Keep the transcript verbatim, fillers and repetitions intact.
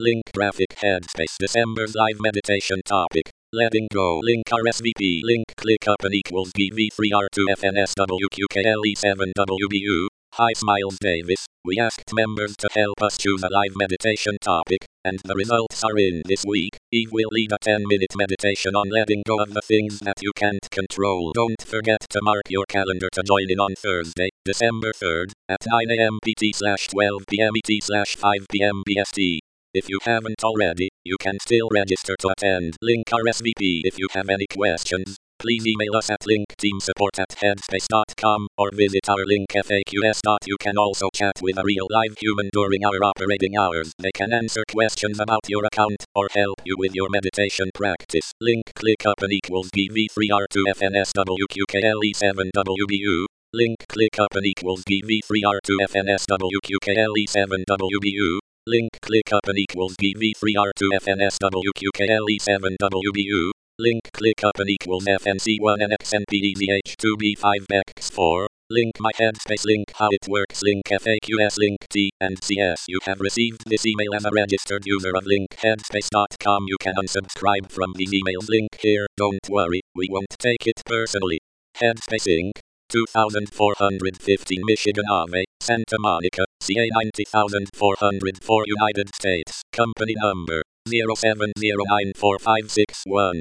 Link graphic Headspace December's live meditation topic. Letting go. Link R S V P. Link ClickUp equals B V three R two F N S W Q K L E seven W B U. Hi Smiles Davis. We asked members to help us choose a live meditation topic, and the results are in this week. Eve will lead a ten minute meditation on letting go of the things that you can't control. Don't forget to mark your calendar to join in on Thursday, December third, at nine a m P T slash twelve p m E T slash five p m B S T. If you haven't already, you can still register to attend. Link R S V P. If you have any questions, please email us at linkteamsupport at headspace dot com or visit our link F A Q S. You can also chat with a real live human during our operating hours. They can answer questions about your account or help you with your meditation practice. Link ClickUp equals B V three R two F N S W Q K L E seven W B U. Link ClickUp equals B V three R two F N S W Q K L E seven W B U. Link ClickUp equals B V three R two F N S W Q K L E seven W B U. Link ClickUp equals F N C one N X N P E Z H two B five X four. Link My Headspace. Link How It Works. Link F A Q S. Link T and C S. You have received this email as a registered user of link headspace dot com. You can unsubscribe from these emails. Link here. Don't worry, we won't take it personally. Headspace Incorporated. two thousand four hundred fifteen Michigan Ave, Santa Monica, C A ninety thousand four hundred four United States. Company number zero seven zero nine four five six one.